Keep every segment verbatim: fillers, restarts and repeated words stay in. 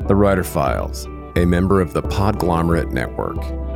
The Writer Files, a member of the Podglomerate Network.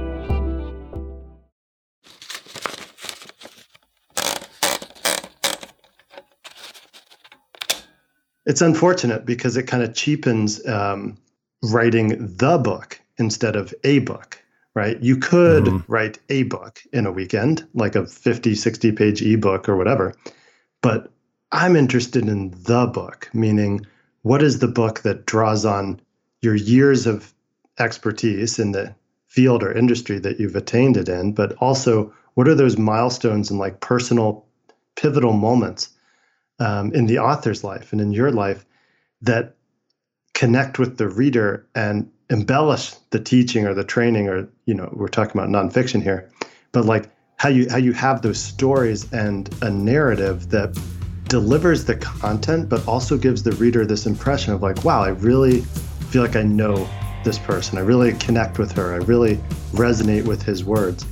It's unfortunate because it kind of cheapens um, writing the book instead of a book, right? You could mm-hmm. write a book in a weekend, like a fifty, sixty page ebook or whatever. But I'm interested in the book, meaning what is the book that draws on your years of expertise in the field or industry that you've attained it in, but also what are those milestones and like personal pivotal moments Um, in the author's life and in your life that connect with the reader and embellish the teaching or the training, or, you know, we're talking about nonfiction here, but like how you how you have those stories and a narrative that delivers the content, but also gives the reader this impression of like, wow, I really feel like I know this person. I really connect with her. I really resonate with his words.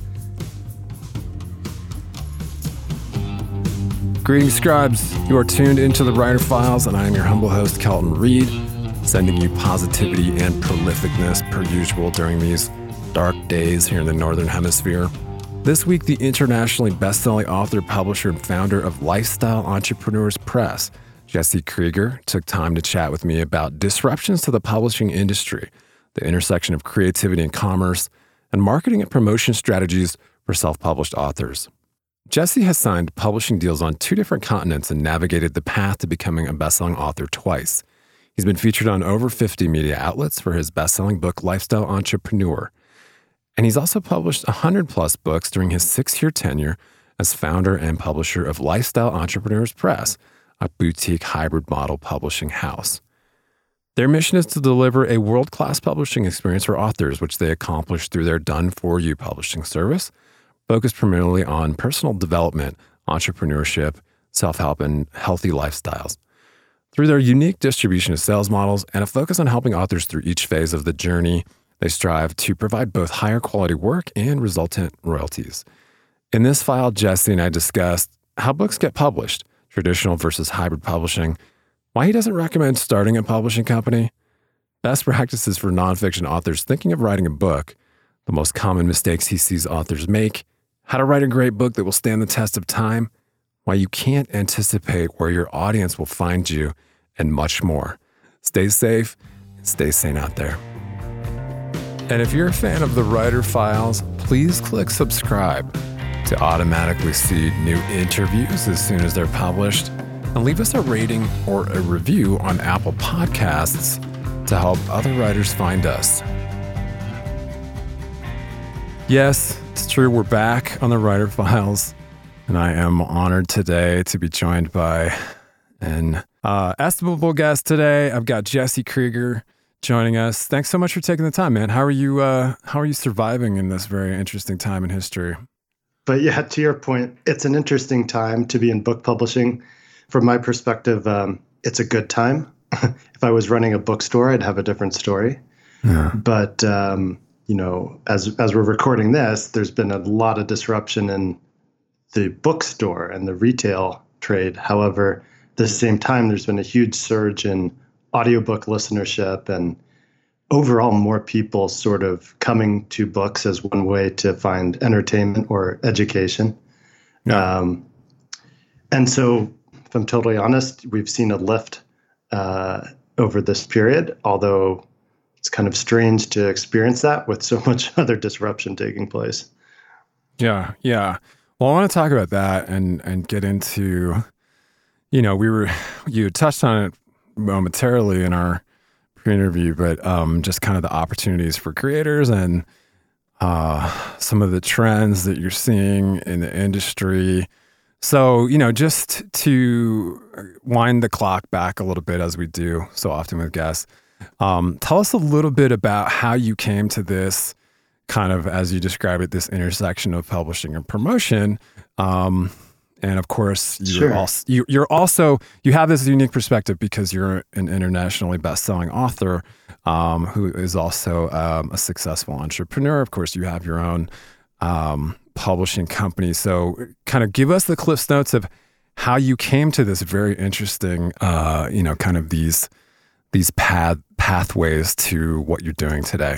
Greetings, scribes. You are tuned into the Writer Files, and I am your humble host, Kelton Reed, sending you positivity and prolificness per usual during these dark days here in the Northern Hemisphere. This week, the internationally best-selling author, publisher, and founder of Lifestyle Entrepreneurs Press, Jesse Krieger, took time to chat with me about disruptions to the publishing industry, the intersection of creativity and commerce, and marketing and promotion strategies for self-published authors. Jesse has signed publishing deals on two different continents and navigated the path to becoming a best-selling author twice. He's been featured on over fifty media outlets for his best-selling book, Lifestyle Entrepreneur. And he's also published one hundred plus books during his six-year tenure as founder and publisher of Lifestyle Entrepreneurs Press, a boutique hybrid model publishing house. Their mission is to deliver a world-class publishing experience for authors, which they accomplish through their done-for-you publishing service, focused primarily on personal development, entrepreneurship, self-help, and healthy lifestyles. Through their unique distribution of sales models and a focus on helping authors through each phase of the journey, they strive to provide both higher quality work and resultant royalties. In this file, Jesse and I discussed how books get published, traditional versus hybrid publishing, why he doesn't recommend starting a publishing company, best practices for nonfiction authors thinking of writing a book, the most common mistakes he sees authors make, how to write a great book that will stand the test of time, why you can't anticipate where your audience will find you, and much more. Stay safe and stay sane out there. And if you're a fan of the Writer Files, please click subscribe to automatically see new interviews as soon as they're published, and leave us a rating or a review on Apple Podcasts to help other writers find us. Yes, it's true. We're back on the Writer Files, and I am honored today to be joined by an uh, estimable guest today. I've got Jesse Krieger joining us. Thanks so much for taking the time, man. How are you? Uh, how are you surviving in this very interesting time in history? But yeah, to your point, it's an interesting time to be in book publishing. From my perspective, um, it's a good time. If I was running a bookstore, I'd have a different story. Yeah. But um, you know, as as we're recording this, there's been a lot of disruption in the bookstore and the retail trade. However, at the same time, there's been a huge surge in audiobook listenership and overall more people sort of coming to books as one way to find entertainment or education. Yeah. Um, and so, if I'm totally honest, we've seen a lift uh, over this period, although it's kind of strange to experience that with so much other disruption taking place. Yeah, yeah. Well, I want to talk about that and and get into, you know, we were, you touched on it momentarily in our pre-interview, but um, just kind of the opportunities for creators and uh, some of the trends that you're seeing in the industry. So, you know, just to wind the clock back a little bit, as we do so often with guests, Um, tell us a little bit about how you came to this kind of, as you describe it, this intersection of publishing and promotion. Um, and of course, you're, sure. also, you, you're also, you have this unique perspective because you're an internationally best-selling author um, who is also um, a successful entrepreneur. Of course, you have your own um, publishing company. So kind of give us the Cliff's Notes of how you came to this very interesting, uh, you know, kind of these these path pathways to what you're doing today.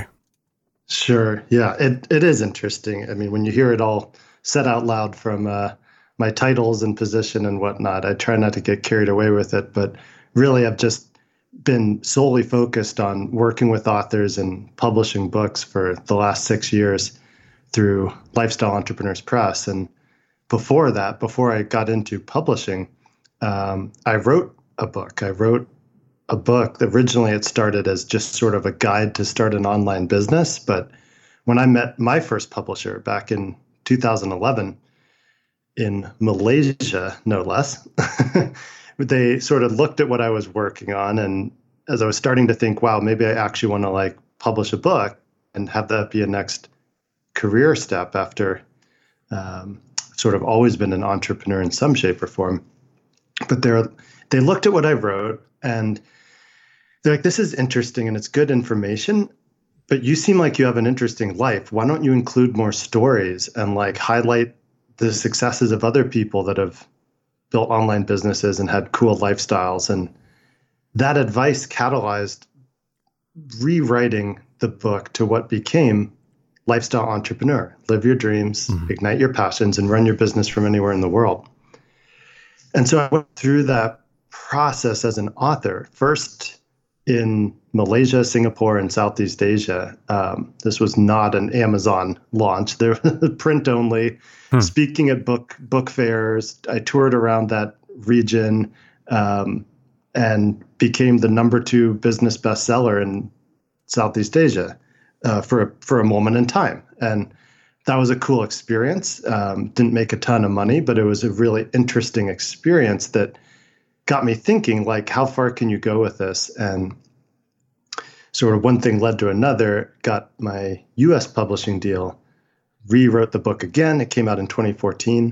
Sure. Yeah, it, it is interesting. I mean, when you hear it all said out loud from uh, my titles and position and whatnot, I try not to get carried away with it. But really, I've just been solely focused on working with authors and publishing books for the last six years through Lifestyle Entrepreneurs Press. And before that, before I got into publishing, um, I wrote a book. I wrote a book. Originally, it started as just sort of a guide to start an online business. But when I met my first publisher back in two thousand eleven in Malaysia, no less, they sort of looked at what I was working on. And as I was starting to think, wow, maybe I actually want to like publish a book and have that be a next career step after um, sort of always been an entrepreneur in some shape or form. But they're, they looked at what I wrote and they're like, this is interesting and it's good information, but you seem like you have an interesting life. Why don't you include more stories and like highlight the successes of other people that have built online businesses and had cool lifestyles? And that advice catalyzed rewriting the book to what became Lifestyle Entrepreneur. Live your dreams, mm-hmm. ignite your passions, and run your business from anywhere in the world. And so I went through that process as an author, first in Malaysia, Singapore, and Southeast Asia. Um, this was not an Amazon launch. They were print only, hmm. speaking at book book fairs. I toured around that region um, and became the number two business bestseller in Southeast Asia uh, for, a, for a moment in time. And that was a cool experience. Um, didn't make a ton of money, but it was a really interesting experience that got me thinking, like, how far can you go with this? And sort of one thing led to another, got my U S publishing deal, rewrote the book again. It came out in twenty fourteen.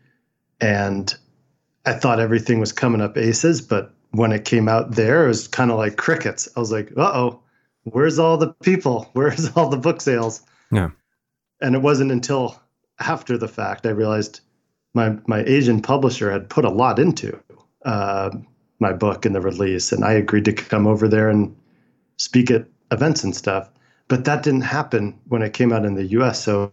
And I thought everything was coming up aces, but when it came out there, it was kind of like crickets. I was like, uh-oh, where's all the people? Where's all the book sales? Yeah. And it wasn't until after the fact I realized my my Asian publisher had put a lot into uh, my book and the release, and I agreed to come over there and speak at events and stuff. But that didn't happen when it came out in the U S. So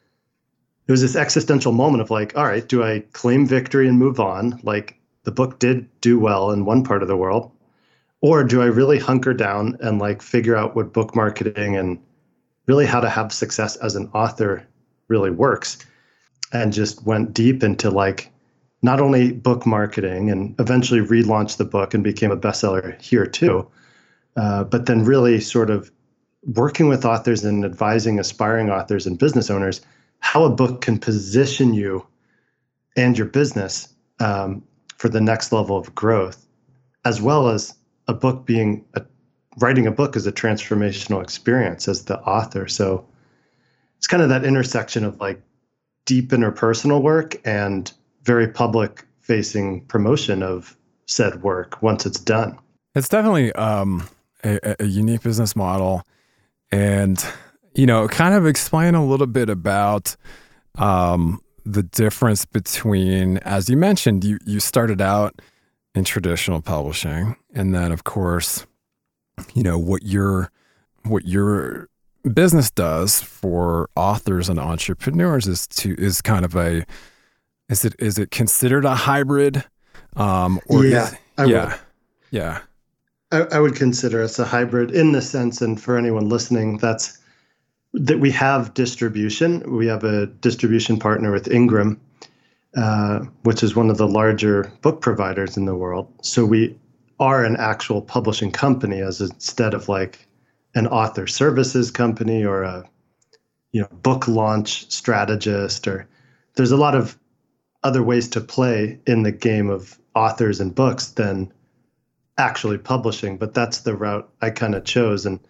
it was this existential moment of like, all right, do I claim victory and move on? Like the book did do well in one part of the world, or do I really hunker down and like figure out what book marketing and really how to have success as an author really works? And just went deep into like not only book marketing and eventually relaunched the book and became a bestseller here too, uh, but then really sort of working with authors and advising aspiring authors and business owners how a book can position you and your business um, for the next level of growth, as well as a book being a, writing a book is a transformational experience as the author. So it's kind of that intersection of like deep interpersonal work and very public facing promotion of said work once it's done. It's definitely um, a, a unique business model. And, you know, kind of explain a little bit about um, the difference between, as you mentioned, you, you started out in traditional publishing. And then, of course, you know, what your what your business does for authors and entrepreneurs is to is kind of a is it is it considered a hybrid? Um, or yeah, is, I yeah, would. yeah. I, I would consider us a hybrid in the sense, and for anyone listening, that's that we have distribution. We have a distribution partner with Ingram, uh, which is one of the larger book providers in the world. So we are an actual publishing company, as instead of like an author services company or a you know book launch strategist. Or there's a lot of other ways to play in the game of authors and books than actually publishing, but that's the route I kind of chose. And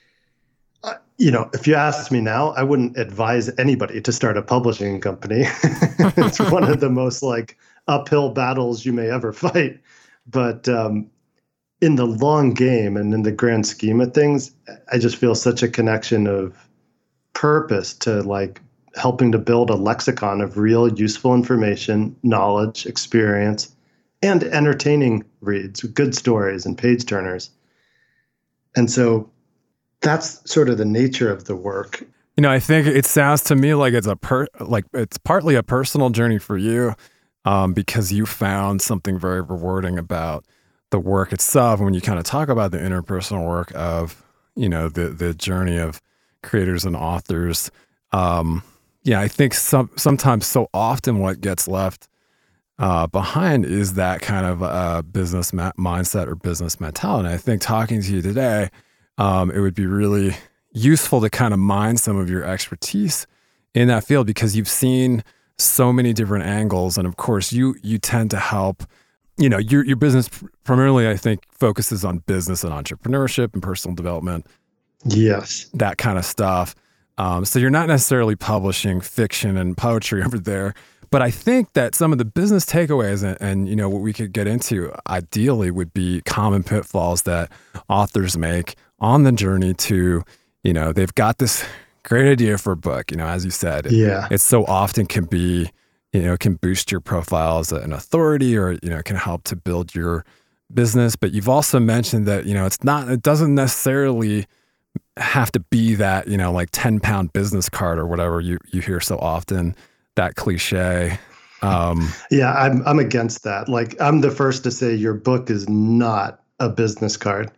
uh, you know, if you asked me now, I wouldn't advise anybody to start a publishing company. It's one of the most like uphill battles you may ever fight. But um, in the long game and in the grand scheme of things, I just feel such a connection of purpose to like helping to build a lexicon of real useful information, knowledge, experience, and entertaining reads, good stories and page turners. And so that's sort of the nature of the work. You know, I think it sounds to me like it's a per like it's partly a personal journey for you, um, because you found something very rewarding about the work itself. When you kind of talk about the interpersonal work of, you know, the the journey of creators and authors, um, yeah, I think some sometimes so often what gets left uh, behind is that kind of uh, business ma- mindset or business mentality. And I think talking to you today, um, it would be really useful to kind of mine some of your expertise in that field, because you've seen so many different angles. And of course, you you tend to help, you know, your your business primarily, I think, focuses on business and entrepreneurship and personal development. Yes. That kind of stuff. Um, so you're not necessarily publishing fiction and poetry over there. But I think that some of the business takeaways and, and, you know, what we could get into ideally would be common pitfalls that authors make on the journey to, you know, they've got this great idea for a book, you know, as you said, it, yeah. it so often can be, you know, can boost your profile as an authority, or, you know, can help to build your business. But you've also mentioned that, you know, it's not, it doesn't necessarily have to be that, you know, like ten pound business card or whatever you, you hear so often, that cliche. Um, yeah, I'm, I'm against that. Like, I'm the first to say your book is not a business card.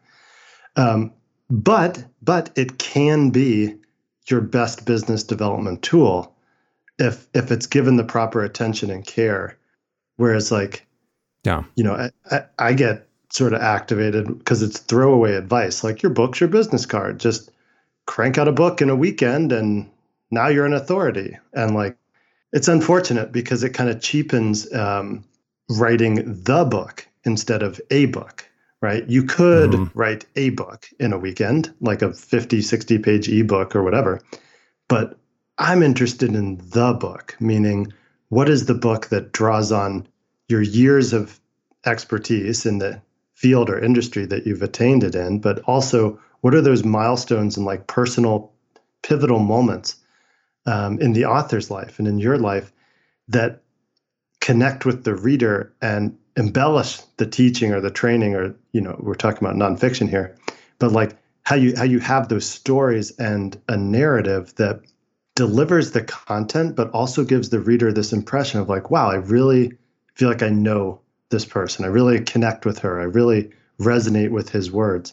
Um, But but it can be your best business development tool if if it's given the proper attention and care. Whereas, like, yeah, you know, I, I, I get sort of activated because it's throwaway advice. Like, your book's your business card. Just crank out a book in a weekend, and now you're an authority. And like, it's unfortunate because it kind of cheapens um, writing the book instead of a book. Right? You could mm-hmm. write a book in a weekend, like a fifty, sixty page ebook or whatever. But I'm interested in the book, meaning what is the book that draws on your years of expertise in the field or industry that you've attained it in, but also what are those milestones and like personal pivotal moments um, in the author's life and in your life that connect with the reader and embellish the teaching or the training, or, you know, we're talking about nonfiction here, but like how you how you have those stories and a narrative that delivers the content, but also gives the reader this impression of like, wow, I really feel like I know this person. I really connect with her. I really resonate with his words.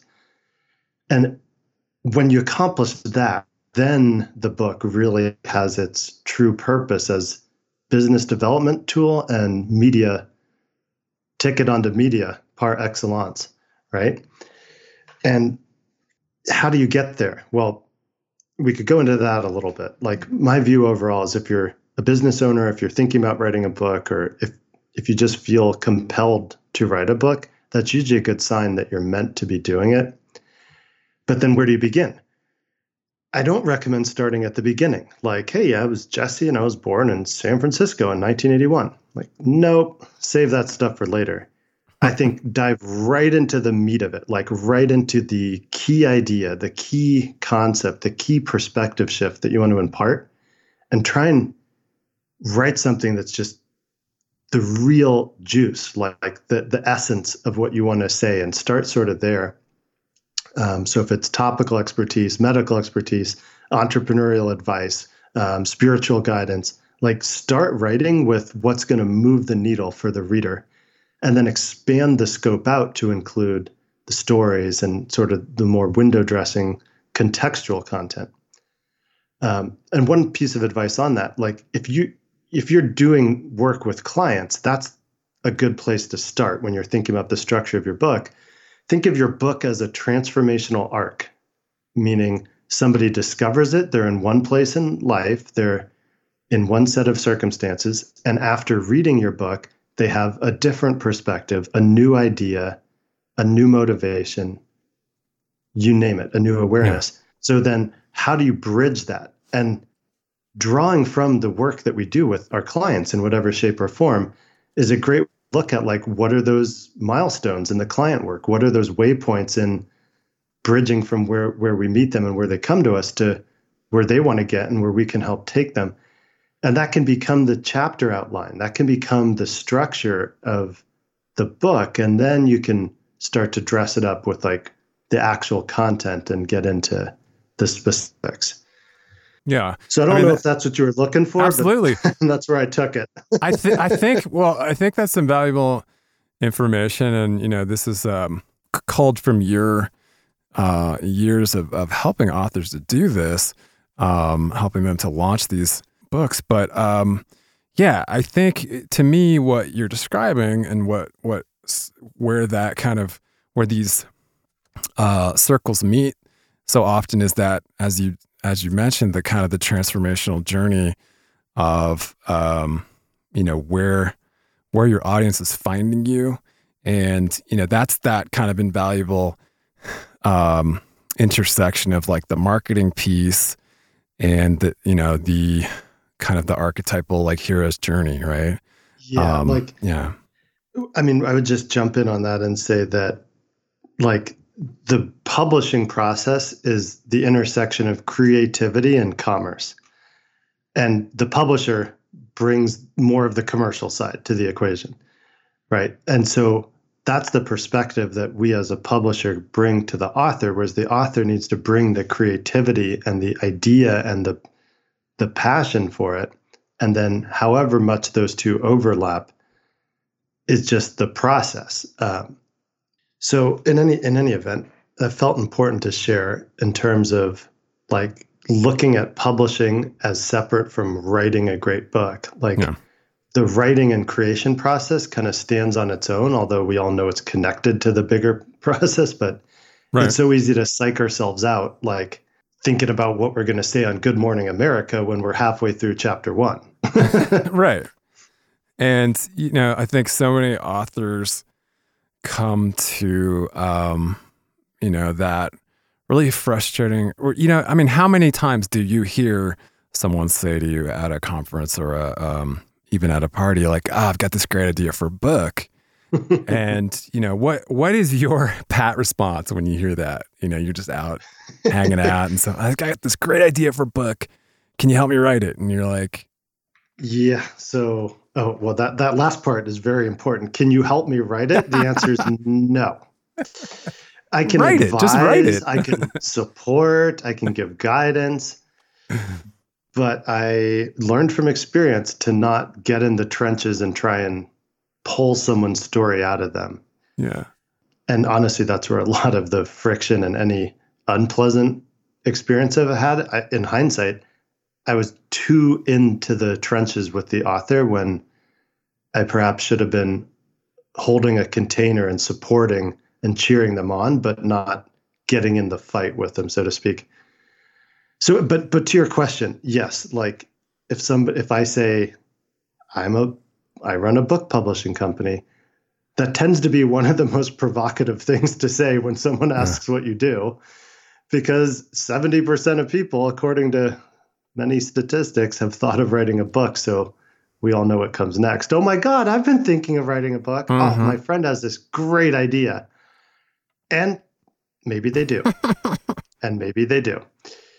And when you accomplish that, then the book really has its true purpose as business development tool and media ticket onto media par excellence, right? And how do you get there? Well, we could go into that a little bit. Like, my view overall is if you're a business owner, if you're thinking about writing a book, or if if you just feel compelled to write a book, that's usually a good sign that you're meant to be doing it. But then where do you begin? I don't recommend starting at the beginning. Like, hey, I was Jesse and I was born in San Francisco in nineteen eighty-one. Like, nope, save that stuff for later. I think dive right into the meat of it, like right into the key idea, the key concept, the key perspective shift that you want to impart, and try and write something that's just the real juice, like, like the, the essence of what you want to say, and start sort of there. Um, so if it's topical expertise, medical expertise, entrepreneurial advice, um, spiritual guidance, like, start writing with what's going to move the needle for the reader, and then expand the scope out to include the stories and sort of the more window dressing contextual content. Um, and one piece of advice on that, like, if you if you're doing work with clients, that's a good place to start when you're thinking about the structure of your book. Think of your book as a transformational arc, meaning somebody discovers it, they're in one place in life, they're in one set of circumstances, and after reading your book, they have a different perspective, a new idea, a new motivation, you name it, a new awareness. Yeah. So then how do you bridge that? And drawing from the work that we do with our clients in whatever shape or form is a great look at, like, what are those milestones in the client work? What are those waypoints in bridging from where, where we meet them and where they come to us to where they want to get and where we can help take them? And that can become the chapter outline. That can become the structure of the book. And then you can start to dress it up with, like, the actual content and get into the specifics. Yeah. So I don't I mean, know if that's what you were looking for. Absolutely. But that's where I took it. I think, I think, well, I think that's some valuable information. And, you know, this is um, culled from your uh, years of, of helping authors to do this, um, helping them to launch these books. But um, yeah, I think to me, what you're describing and what, what, where that kind of, where these uh, circles meet so often is that, as you, as you mentioned, the kind of the transformational journey of, um, you know, where, where your audience is finding you. And, you know, that's that kind of invaluable, um, intersection of like the marketing piece and the, you know, the kind of the archetypal like hero's journey, right? Yeah. Um, like, yeah. I mean, I would just jump in on that and say that like the publishing process is the intersection of creativity and commerce. And the publisher brings more of the commercial side to the equation, right? And so that's the perspective that we as a publisher bring to the author, whereas the author needs to bring the creativity and the idea and the the passion for it. And then however much those two overlap is just the process. Um, so in any in any event, I felt important to share in terms of like looking at publishing as separate from writing a great book. Like yeah. the writing and creation process kind of stands on its own, although we all know it's connected to the bigger process, but right. It's so easy to psych ourselves out, like thinking about what we're going to say on Good Morning America when we're halfway through chapter one. Right. And, you know, I think so many authors come to, um, you know, that really frustrating, or, you know, I mean, how many times do you hear someone say to you at a conference or a, um, even at a party, like, oh, I've got this great idea for a book. And, you know, what, what is your pat response when you hear that? You know, you're just out hanging out and so I've got this great idea for a book. Can you help me write it? And you're like, yeah. So, oh, well, that, that last part is very important. Can you help me write it? The answer is no. I can write advise, it. Just write it. I can support, I can give guidance, but I learned from experience to not get in the trenches and try and pull someone's story out of them. Yeah. And honestly, that's where a lot of the friction and any unpleasant experience I've had, I, in hindsight, I was too into the trenches with the author when I perhaps should have been holding a container and supporting and cheering them on, but not getting in the fight with them, so to speak. So, but but to your question, yes, like if somebody, if I say I'm a, I run a book publishing company, that tends to be one of the most provocative things to say when someone asks yeah. what you do, because seventy percent of people, according to many statistics, have thought of writing a book. So we all know what comes next. Oh my God, I've been thinking of writing a book. Mm-hmm. Oh, my friend has this great idea. And maybe they do. And maybe they do.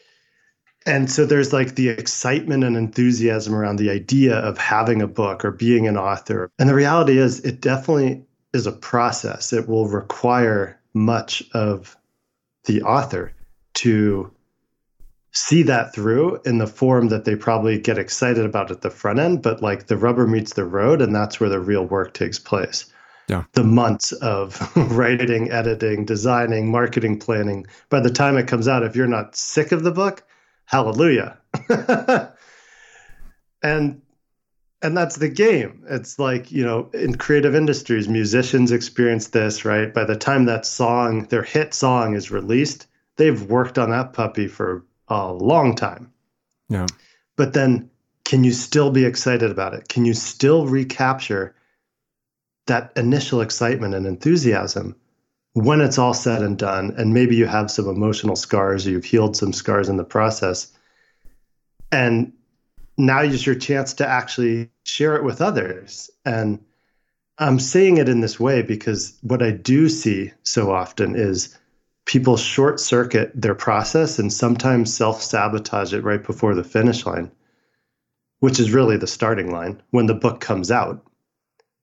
And so there's like the excitement and enthusiasm around the idea of having a book or being an author. And the reality is it definitely is a process. It will require much of the author to see that through in the form that they probably get excited about at the front end, but like the rubber meets the road, and that's where the real work takes place. Yeah. The months of writing, editing, designing, marketing, planning. By the time it comes out, if you're not sick of the book, hallelujah. and and that's the game. It's like, you know, in creative industries, musicians experience this, right? By the time that song, their hit song is released, they've worked on that puppy for a long time. Yeah. But then can you still be excited about it? Can you still recapture that initial excitement and enthusiasm when it's all said and done? And maybe you have some emotional scars, or you've healed some scars in the process. And now is your chance to actually share it with others. And I'm saying it in this way because what I do see so often is people short circuit their process and sometimes self-sabotage it right before the finish line, which is really the starting line when the book comes out.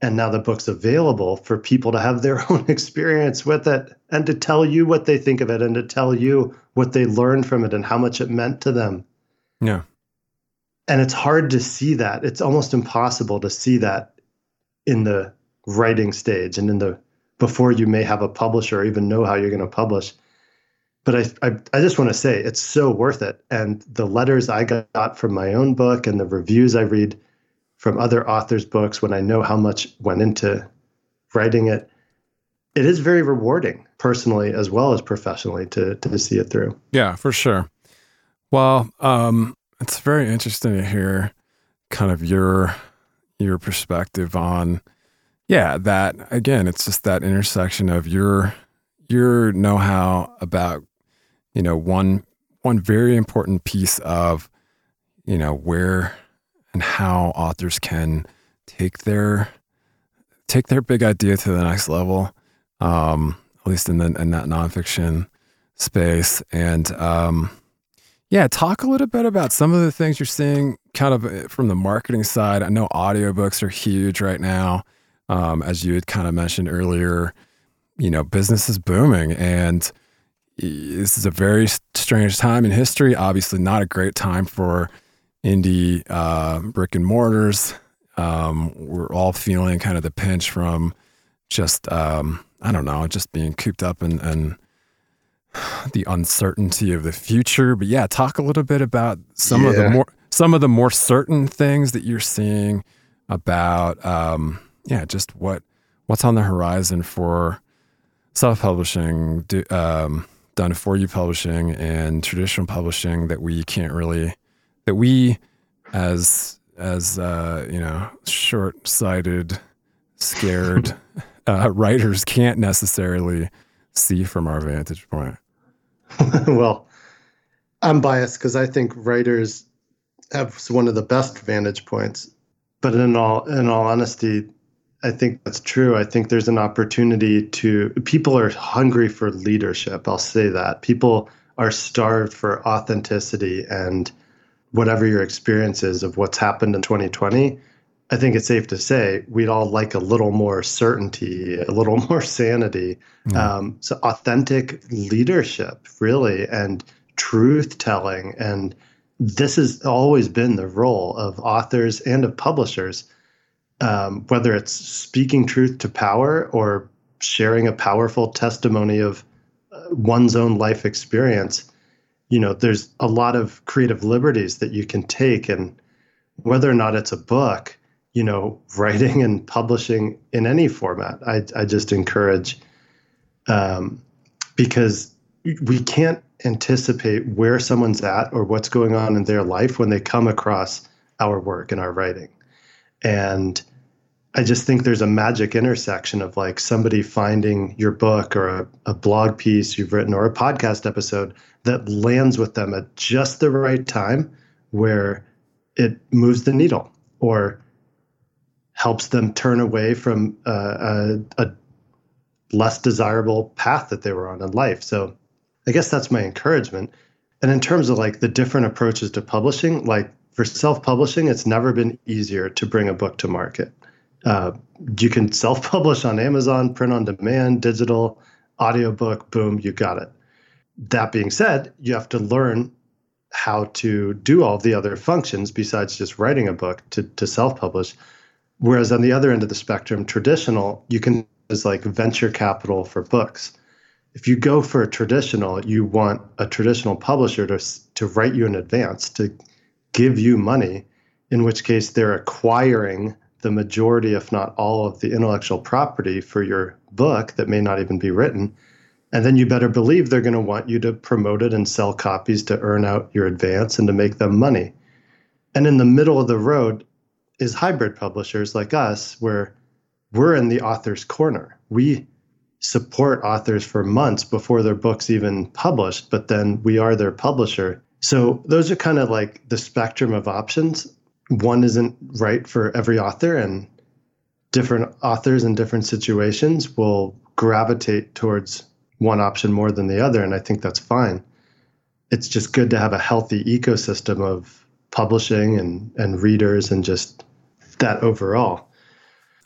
And now the book's available for people to have their own experience with it and to tell you what they think of it and to tell you what they learned from it and how much it meant to them. Yeah. And it's hard to see that. It's almost impossible to see that in the writing stage and in the before you may have a publisher or even know how you're going to publish. But I, I, I just want to say it's so worth it. And the letters I got from my own book and the reviews I read from other authors' books when I know how much went into writing it, it is very rewarding personally as well as professionally to to see it through. Yeah, for sure. Well, um, it's very interesting to hear kind of your your perspective on, yeah, that again, it's just that intersection of your your know-how about, you know, one one very important piece of, you know, where and how authors can take their take their big idea to the next level, um, at least in the in that nonfiction space. And um, yeah, talk a little bit about some of the things you're seeing kind of from the marketing side. I know audiobooks are huge right now. Um, as you had kind of mentioned earlier, you know, business is booming, and this is a very strange time in history. Obviously not a great time for indie uh, brick and mortars. Um, we're all feeling kind of the pinch from just, um, I don't know, just being cooped up in, in the uncertainty of the future. But yeah, talk a little bit about some yeah. of the more, some of the more certain things that you're seeing about, um, yeah, just what, what's on the horizon for self-publishing, do, um, done for you publishing and traditional publishing that we can't really, that we as, as, uh, you know, short-sighted, scared, uh, writers can't necessarily see from our vantage point. Well, I'm biased because I think writers have one of the best vantage points, but in all, in all honesty, I think that's true. I think there's an opportunity to, people are hungry for leadership. I'll say that. People are starved for authenticity, and whatever your experience is of what's happened in twenty twenty, I think it's safe to say we'd all like a little more certainty, a little more sanity. Mm. Um, so authentic leadership, really, and truth telling. And this has always been the role of authors and of publishers. Um, whether it's speaking truth to power or sharing a powerful testimony of uh, one's own life experience, you know, there's a lot of creative liberties that you can take. And whether or not it's a book, you know, writing and publishing in any format, I, I just encourage, um, because we can't anticipate where someone's at or what's going on in their life when they come across our work and our writing. And I just think there's a magic intersection of like somebody finding your book or a, a blog piece you've written or a podcast episode that lands with them at just the right time where it moves the needle or helps them turn away from uh, a, a less desirable path that they were on in life. So I guess that's my encouragement. And in terms of like the different approaches to publishing, like for self-publishing, it's never been easier to bring a book to market. Uh, you can self-publish on Amazon, print on demand, digital, audiobook, boom, you got it. That being said, you have to learn how to do all the other functions besides just writing a book to, to self-publish. Whereas on the other end of the spectrum, traditional, you can is like venture capital for books. If you go for a traditional, you want a traditional publisher to to write you in advance, to give you money, in which case they're acquiring the majority, if not all, of the intellectual property for your book that may not even be written. And then you better believe they're going to want you to promote it and sell copies to earn out your advance and to make them money. And in the middle of the road is hybrid publishers like us, where we're in the author's corner. We support authors for months before their book's even published, but then we are their publisher. So those are kind of like the spectrum of options. One isn't right for every author, and different authors in different situations will gravitate towards one option more than the other, and I think that's fine. It's just good to have a healthy ecosystem of publishing and, and readers and just that overall.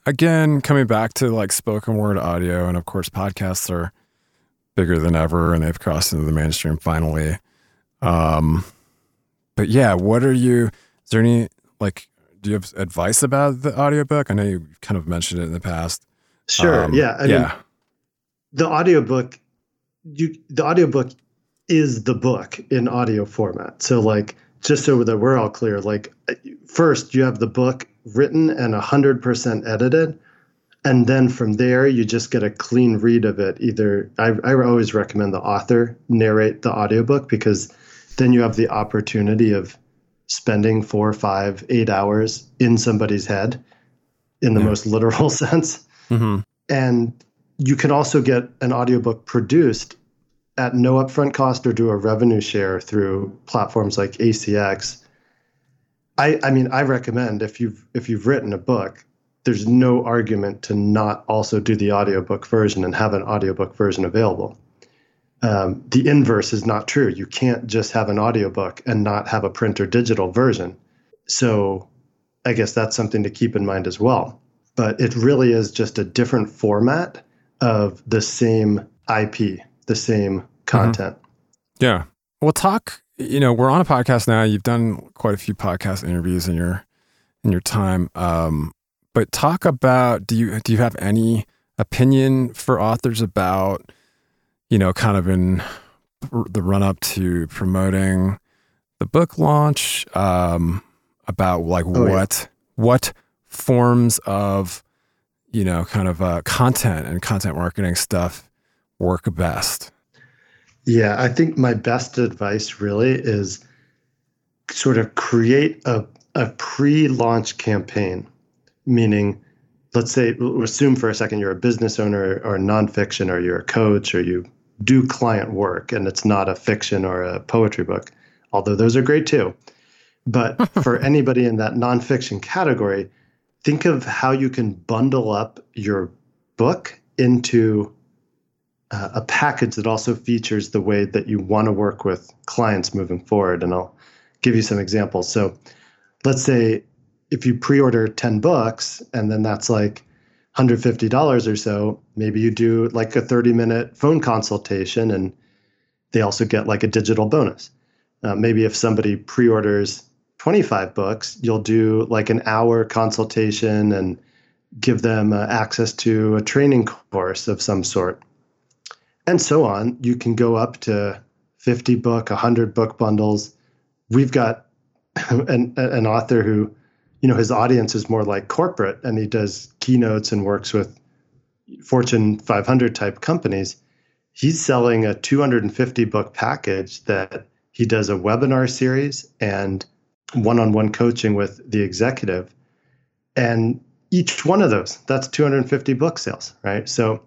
again, coming back to like spoken word audio, and of course, podcasts are bigger than ever, and they've crossed into the mainstream finally. Um, but yeah, what are you, is there any, like, do you have advice about the audiobook? I know you kind of mentioned it in the past. Sure. Um, yeah. I yeah. mean, the audiobook, you, the audiobook is the book in audio format. So like, just so that we're all clear, like first you have the book written and one hundred percent edited. And then from there, you just get a clean read of it. Either I, I always recommend the author narrate the audiobook, because then you have the opportunity of spending four, five, eight hours in somebody's head in the yeah. most literal sense. Mm-hmm. And you can also get an audiobook produced at no upfront cost or do a revenue share through platforms like A C X. I, I mean, I recommend if you've if you've written a book, there's no argument to not also do the audiobook version and have an audiobook version available. Um, the inverse is not true. You can't just have an audiobook and not have a print or digital version. So I guess that's something to keep in mind as well. But it really is just a different format of the same I P, the same content. Mm-hmm. Yeah. Well, talk, you know, we're on a podcast now. You've done quite a few podcast interviews in your in your time. Um, but talk about, do you do you have any opinion for authors about, you know, kind of in the run up to promoting the book launch, um, about like oh, what yeah. what forms of, you know, kind of uh, content and content marketing stuff work best? Yeah, I think my best advice really is sort of create a, a pre-launch campaign, meaning, let's say, assume for a second you're a business owner or a nonfiction, or you're a coach, or you do client work and it's not a fiction or a poetry book, although those are great too. But for anybody in that nonfiction category, think of how you can bundle up your book into uh, a package that also features the way that you want to work with clients moving forward. And I'll give you some examples. So let's say if you pre-order ten books, and then that's like one hundred fifty dollars or so, maybe you do like a thirty minute phone consultation, and they also get like a digital bonus. Uh, maybe if somebody pre-orders twenty-five books, you'll do like an hour consultation and give them uh, access to a training course of some sort. And so on. You can go up to fifty book, one hundred book bundles. We've got an, an author who, you know, his audience is more like corporate, and he does keynotes and works with Fortune five hundred type companies. He's selling a two hundred fifty book package that he does a webinar series and one-on-one coaching with the executive. And each one of those, that's two hundred fifty book sales, right? So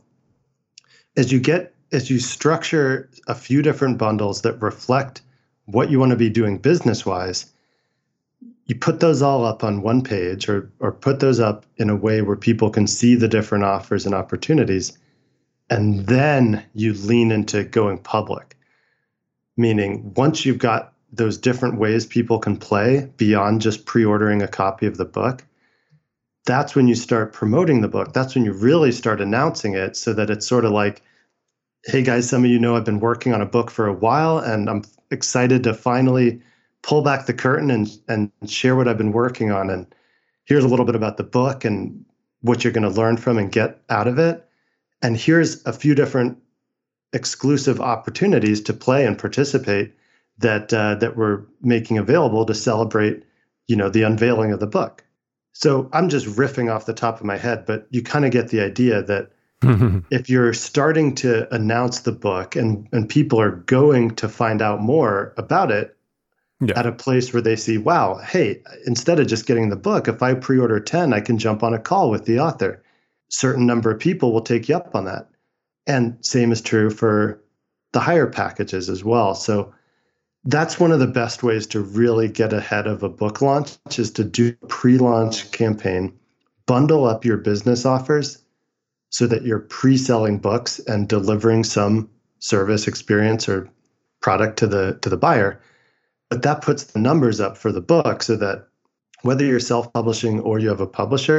as you get, as you structure a few different bundles that reflect what you want to be doing business-wise, you put those all up on one page, or or put those up in a way where people can see the different offers and opportunities. And then you lean into going public. Meaning, once you've got those different ways people can play beyond just pre-ordering a copy of the book, that's when you start promoting the book. That's when you really start announcing it, so that it's sort of like, hey guys, some of you know I've been working on a book for a while, and I'm excited to finally pull back the curtain and, and share what I've been working on. And here's a little bit about the book and what you're going to learn from and get out of it. And here's a few different exclusive opportunities to play and participate that uh, that we're making available to celebrate, you know, the unveiling of the book. So I'm just riffing off the top of my head, but you kind of get the idea that if you're starting to announce the book and, and people are going to find out more about it, yeah. at a place where they see, wow, hey, instead of just getting the book, if I pre-order ten, I can jump on a call with the author. Certain number of people will take you up on that. And same is true for the higher packages as well. So that's one of the best ways to really get ahead of a book launch, is to do a pre-launch campaign, bundle up your business offers so that you're pre-selling books and delivering some service, experience, or product to the to the buyer. But that puts the numbers up for the book, so that whether you're self-publishing or you have a publisher,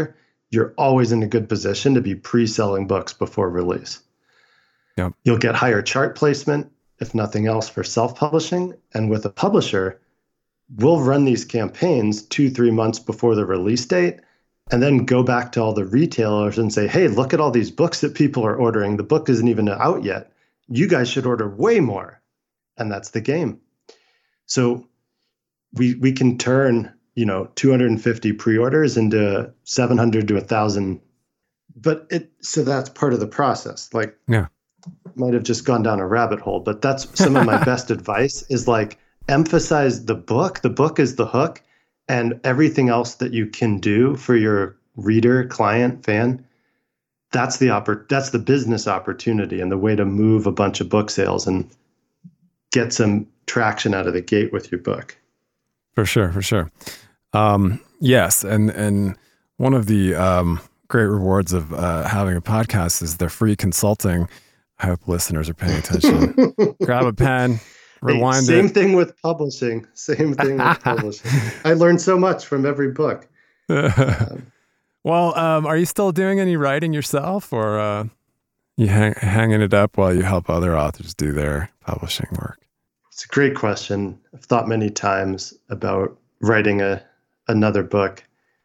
you're always in a good position to be pre-selling books before release. Yep. You'll get higher chart placement, if nothing else, for self-publishing. And with a publisher, we'll run these campaigns two, three months before the release date, and then go back to all the retailers and say, hey, look at all these books that people are ordering. The book isn't even out yet. You guys should order way more. And that's the game. So we we can turn, you know, two hundred fifty pre-orders into seven hundred to one thousand. But it so that's part of the process. Like, yeah, might have just gone down a rabbit hole, but that's some of my best advice is like, emphasize the book. The book is the hook, and everything else that you can do for your reader, client, fan, that's the oppor- that's the business opportunity and the way to move a bunch of book sales and get some traction out of the gate with your book. For sure, for sure. Um, yes, and and one of the um, great rewards of uh, having a podcast is the free consulting. I hope listeners are paying attention. Grab a pen, rewind hey, same it. Same thing with publishing. Same thing with publishing. I learned so much from every book. Um, well, um, are you still doing any writing yourself, or uh, you hang, hanging it up while you help other authors do their publishing work? It's a great question. I've thought many times about writing a another book.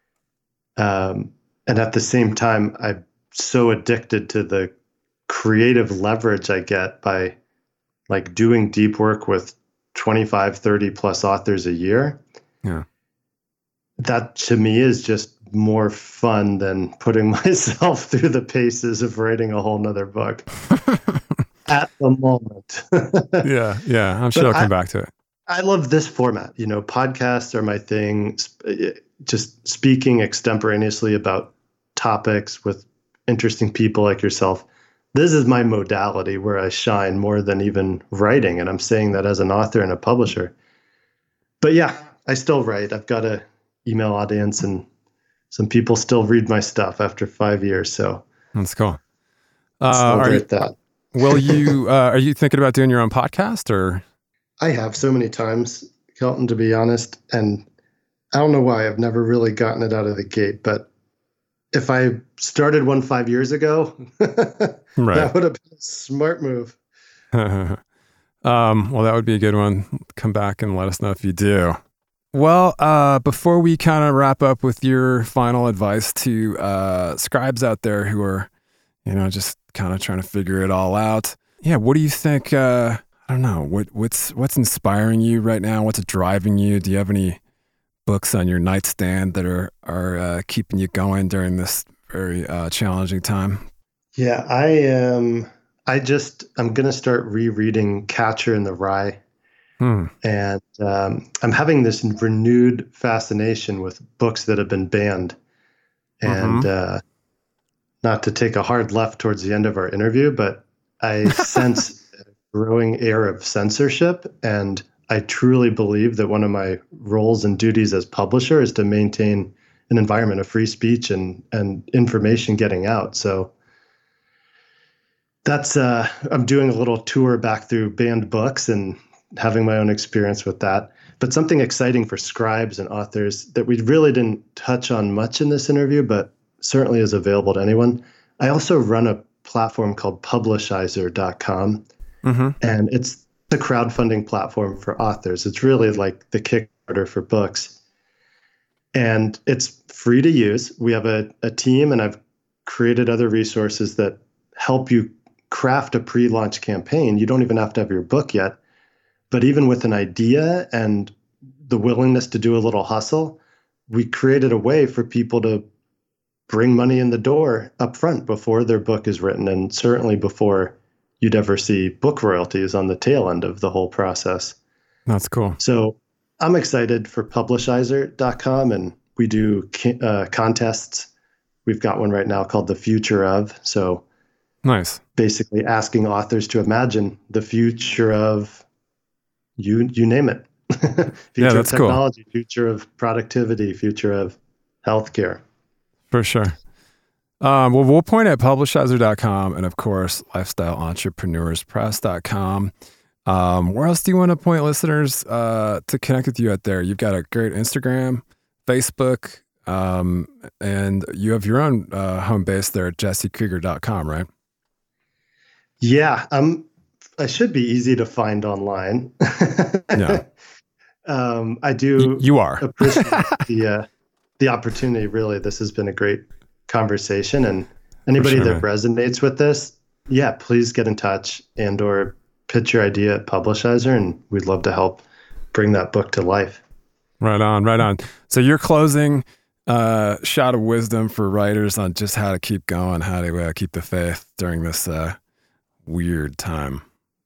Um, and at the same time, I'm so addicted to the creative leverage I get by like doing deep work with twenty-five, thirty plus authors a year. Yeah. That to me is just more fun than putting myself through the paces of writing a whole nother book at the moment. yeah. Yeah. I'm sure I'll come I, back to it. I love this format. You know, podcasts are my thing. Just speaking extemporaneously about topics with interesting people like yourself. This is my modality where I shine more than even writing. And I'm saying that as an author and a publisher. But yeah, I still write. I've got an email audience and some people still read my stuff after five years. So that's cool. Uh, are you, that. will you, uh, are you thinking about doing your own podcast or? I have so many times, Kelton, to be honest. And I don't know why I've never really gotten it out of the gate, but if I started one five years ago, right. that would have been a smart move. um, well, that would be a good one. Come back and let us know if you do. Well, uh, before we kind of wrap up with your final advice to uh, scribes out there who are, you know, just kind of trying to figure it all out. Yeah, what do you think? Uh, I don't know. What what's what's inspiring you right now? What's driving you? Do you have any books on your nightstand that are are uh, keeping you going during this very uh, challenging time? Yeah, I am. I just I'm gonna start rereading Catcher in the Rye. Hmm. And um, I'm having this renewed fascination with books that have been banned. And mm-hmm. uh, not to take a hard left towards the end of our interview, but I sense a growing air of censorship. And I truly believe that one of my roles and duties as publisher is to maintain an environment of free speech and, and information getting out. So that's, uh, I'm doing a little tour back through banned books and having my own experience with that. But something exciting for scribes and authors that we really didn't touch on much in this interview, but certainly is available to anyone. I also run a platform called Publishizer dot com, mm-hmm. and it's a crowdfunding platform for authors. It's really like the Kickstarter for books. And it's free to use. We have a, a team, and I've created other resources that help you craft a pre-launch campaign. You don't even have to have your book yet. But even with an idea and the willingness to do a little hustle, we created a way for people to bring money in the door up front before their book is written, and certainly before you'd ever see book royalties on the tail end of the whole process. That's cool. So I'm excited for Publishizer dot com, and we do uh, contests. We've got one right now called The Future Of. So nice. Basically asking authors to imagine the future of You you name it. future yeah, that's of technology, cool. Future of productivity, future of healthcare. For sure. Um, well, we'll point at Publishizer dot com and, of course, Lifestyle Entrepreneurs Press dot com. Um, where else do you want to point listeners uh, to connect with you out there? You've got a great Instagram, Facebook. Um, and you have your own uh, home base there at jesse krieger dot com, right? Yeah, um, I should be easy to find online. Yeah. um, I do. Y- you are. appreciate the uh, the opportunity. Really, this has been a great conversation, and anybody sure, that man. resonates with this, yeah, please get in touch and or pitch your idea at Publishizer, and we'd love to help bring that book to life. Right on, right on. So you're closing uh, shot of wisdom for writers on just how to keep going, how to uh, keep the faith during this uh, weird time.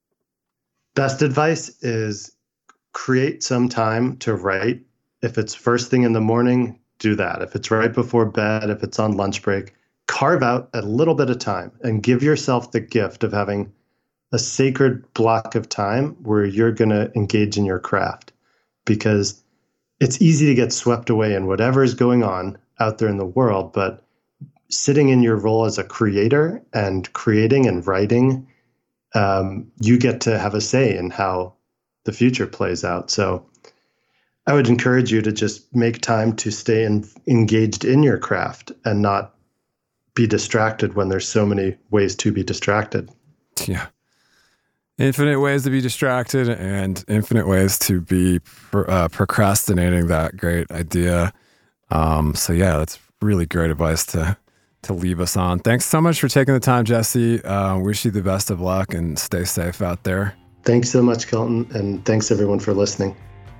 Best advice is create some time to write. If it's first thing in the morning, do that. If it's right before bed, if it's on lunch break, carve out a little bit of time and give yourself the gift of having a sacred block of time where you're going to engage in your craft, because it's easy to get swept away in whatever is going on out there in the world. But sitting in your role as a creator and creating and writing, um, you get to have a say in how the future plays out. So I would encourage you to just make time to stay in, engaged in your craft and not be distracted when there's so many ways to be distracted. Yeah. Infinite ways to be distracted and infinite ways to be uh, procrastinating that great idea. Um, so yeah, that's really great advice to to leave us on. Thanks so much for taking the time, Jesse. Uh, wish you the best of luck and stay safe out there. Thanks so much, Kelton, and thanks everyone for listening.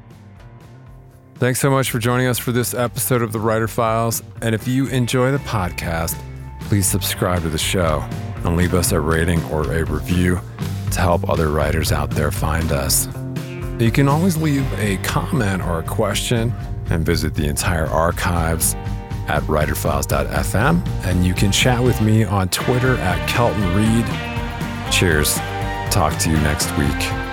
Thanks so much for joining us for this episode of The Writer Files. And if you enjoy the podcast, please subscribe to the show and leave us a rating or a review to help other writers out there find us. You can always leave a comment or a question and visit the entire archives at writer files dot f m, and you can chat with me on Twitter at Kelton Reed. Cheers. Talk to you next week.